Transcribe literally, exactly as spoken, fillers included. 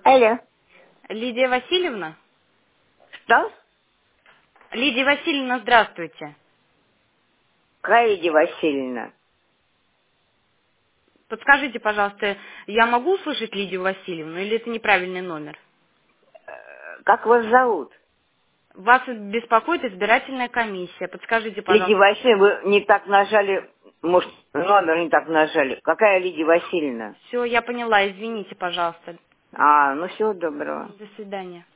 Алло. Лидия Васильевна? Что? Лидия Васильевна, здравствуйте. Какая Лидия Васильевна? Подскажите, пожалуйста, я могу услышать Лидию Васильевну или это неправильный номер? Э, Как вас зовут? Вас беспокоит избирательная комиссия. Подскажите, Лидия пожалуйста. Васильевна, вы не так нажали, может, номер не так нажали. Какая Лидия Васильевна? Все, я поняла, извините, пожалуйста. А, ну всего доброго. До свидания.